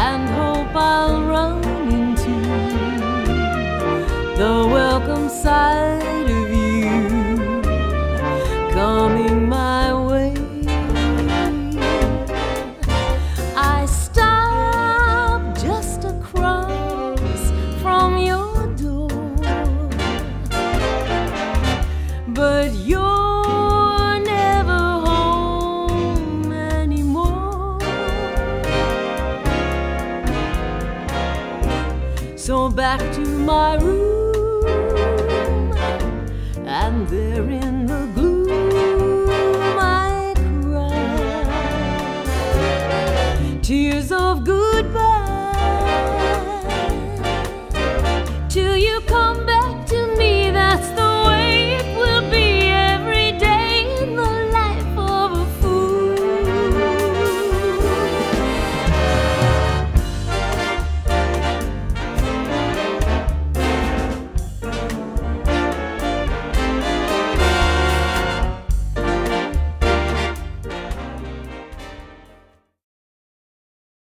and hope I'll run into the welcome sight of you coming my way. I stop just across from your door, but you're never home anymore. So back to my room, and there in